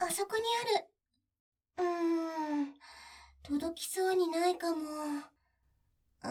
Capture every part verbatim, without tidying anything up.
あそこにある。うーん、届きそうにないかも。うん、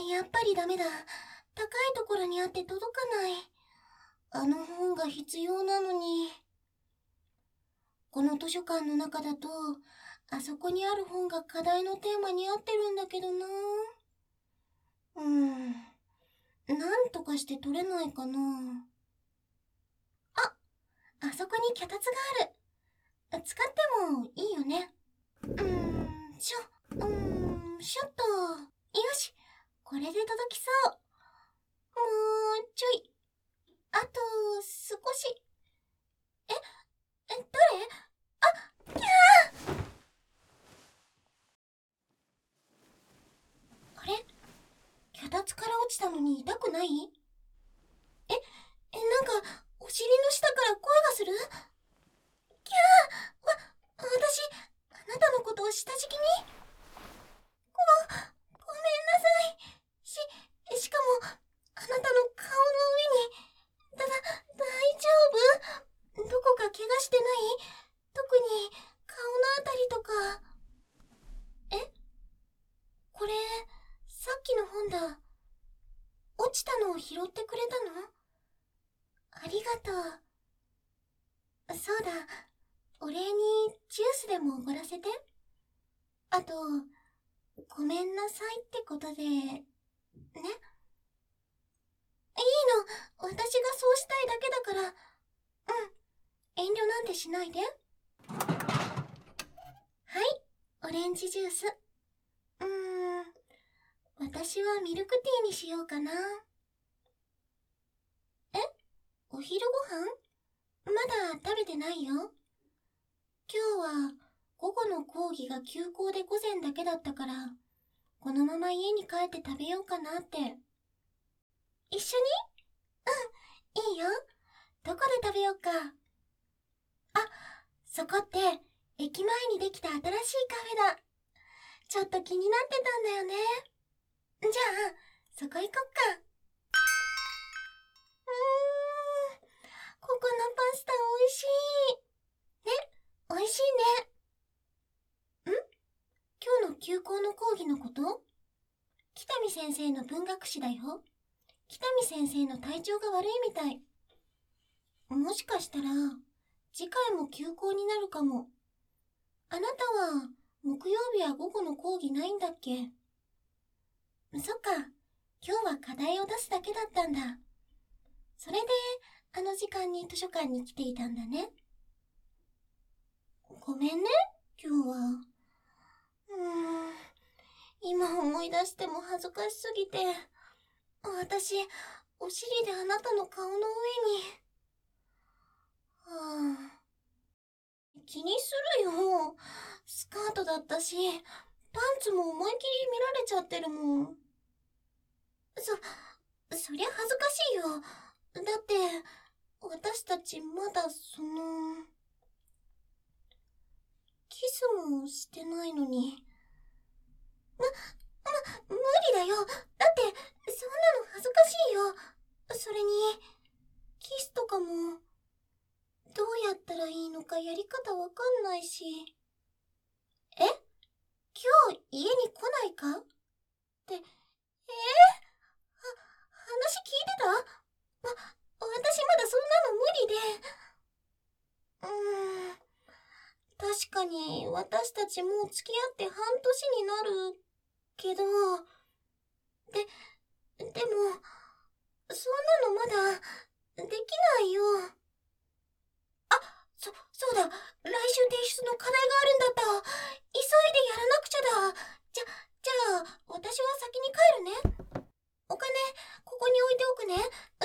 やっぱりダメだ。高いところにあって届かない。あの本が必要なのに。この図書館の中だと、あそこにある本が課題のテーマに合ってるんだけどな。うーん、なんとかして取れないかな。あ、あそこに脚立がある。使ってもいいよね。うーん、しょ、うーん、しょっと。よし、これで届きそう。もうちょい。あと少し。え、え、誰？あ、きゃー！あれ？脚立から落ちたのに痛くない？え、え、なんか、お尻の下から声がする？きゃー！わ、私、あなたのことを下敷きに？ご、ごめんなさい。し、しかも、あなたの顔の上に、だ、だ、大丈夫？どこか怪我してない？特に、顔のあたりとか。え？これ、さっきの本だ。落ちたのを拾ってくれたの？ありがとう。そうだ、お礼にジュースでもおごらせて。あと、ごめんなさいってことで、ね。いいの、私がそうしたいだけだから。うん、遠慮なんてしないで。はい、オレンジジュース。うーん、私はミルクティーにしようかな。え？お昼ご飯？まだ食べてないよ。今日は午後の講義が休校で午前だけだったから、このまま家に帰って食べようかなって。一緒に？うん、いいよ。どこで食べようか。あ、そこって駅前にできた新しいカフェだ。ちょっと気になってたんだよね。じゃあ、そこ行こっか。うーん、ここのパスタおいしい。ね、おいしいね。ん？今日の休校の講義のこと？北見先生の文学史だよ。北見先生の体調が悪いみたい。もしかしたら、次回も休校になるかも。あなたは、木曜日は午後の講義ないんだっけ？そっか、今日は課題を出すだけだったんだ。それで、あの時間に図書館に来ていたんだね。ごめんね、今日は。うーん、今思い出しても恥ずかしすぎて、私、お尻であなたの顔の上に。はあ、気にするよ。スカートだったし、パンツも思いっきり見られちゃってるもん。そ、そりゃ恥ずかしいよ。だって、私たちまだその、キスもしてないのに。ま、ま、無理だよ。だって、そんなの恥ずかしいよ。それに、キスとかも、どうやったらいいのかやり方わかんないし。え？今日家に来ないか？って、えー、は、話聞いてた？わ、私まだそんなの無理で。うーん、確かに私たちもう付き合って半年になるけど、で、でも、そんなのまだできないよ。あ、そ、そうだ、来週提出の課題があるんだった。急いでやらなくちゃだ。じゃ、じゃあ、私は先に帰るね。お金、ここに置いておくね。